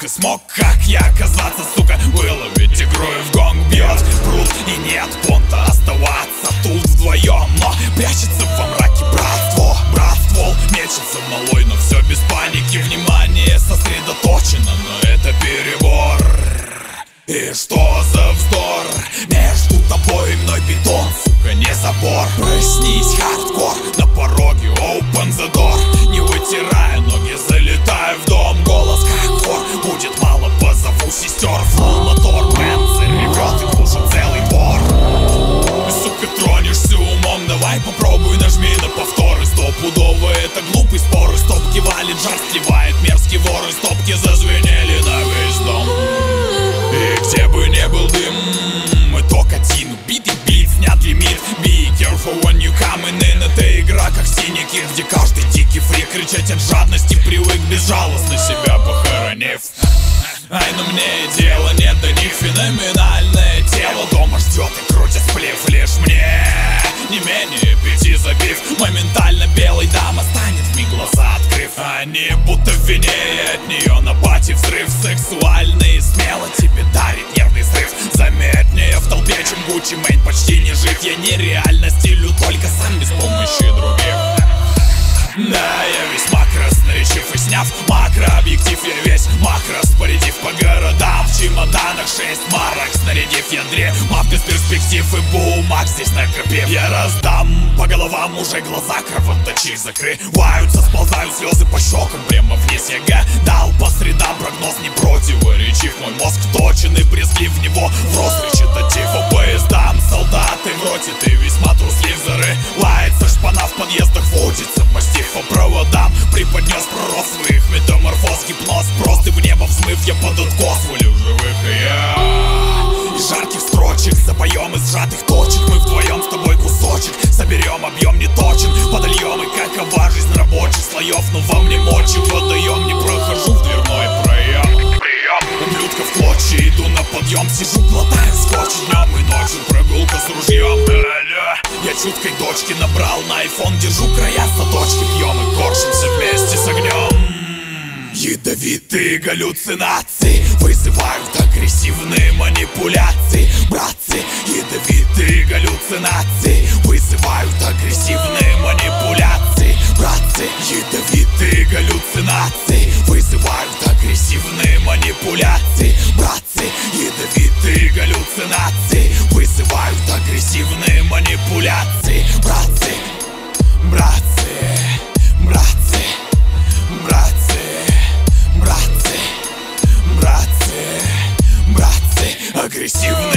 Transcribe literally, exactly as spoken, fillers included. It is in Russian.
Как и смог, как я оказаться, сука, было ведь игрой в гонг бьет пруд. И нет понта оставаться тут вдвоем, но прячется во мраке братство. Братство мечется малой, но все без паники. Внимание сосредоточено, но это перебор. И что за вздор? Между тобой и мной бетон, сука, не забор. Проснись, хардкор, на пороге open the door. Не вытирая ноги, залетаю в дом. Голос как хор, будет мало, позову сестер. Фул мотор, мэн заревет и глушит целый бор. Сука, тронешься умом, давай попробуй, нажми на повтор. И стопудово это глупый спор. Из стопки валит жар, сливает мерзкий вор. Из стопки зазвенели на весь дом. И где бы не был дым, итог один, убитый бит, снят лимит. Be careful when you coming in. Это игра как синий кит, где каждый дикий фрик кричать от жадности привык, безжалостно себя похоронив. Ай, но мне и дела нет до них. Феноменальное тело дома ждет и крутит сплив. Лишь мне не менее пяти забив. Моментально белый дама станет вмиг, глаза открыв. Они будто в вине, и от нее на пати взрыв. Сексуально и смело тебе дарит нервный срыв. Заметнее в толпе, чем Гуччи Мэйн почти не жив. Я нереально стилю только сам, без помощи других. Да, я весьма красноречив, и сняв макрообъектив, я весь мах распорядив по городам. В чемоданах шесть марок снарядив, я дремав без перспектив и бумаг здесь накопив. Я раздам по головам, уже глаза кровоточив закрываются, сползают слезы по щекам прямо вниз. Я гадал по средам, прогноз не противоречив. Мой мозг точен и брезглив, в него врос речитатив. По поездам солдаты в роте, ты весьма труслив. Зарывается шпана в подъездах, водится мастиф. По проводам преподнес пророк своих метаморфоз. Гипноз прост и в небо взмыв, я под откос волю живых. И я из жарких строчек запоем из сжатых точек. Мы вдвоем с тобой кусочек соберем, объем не точен. Подольем и какова жизнь рабочих слоев. Но во мне мочи водоем, не прохожу в дверной проем. Ублюдка в клочья, иду на подъем. Сижу, глотаю скотч днем и ночью. Прогулка с ружьем. Я чуткой дочки набрал на айфон. Держу края заточки, пьем и корчимся вместе с огнем. Ядовитые галлюцинации вызывают агрессивные манипуляции. Братцы, ядовитые галлюцинации вызывают агрессивные манипуляции. Братцы, ядовитые галлюцинации вызывают агрессивные манипуляции. Братцы, ядовитые галлюцинации вызывают агрессивные манипуляции. Братцы, братцы, братцы, братцы, братцы, братцы, братцы, агрессивные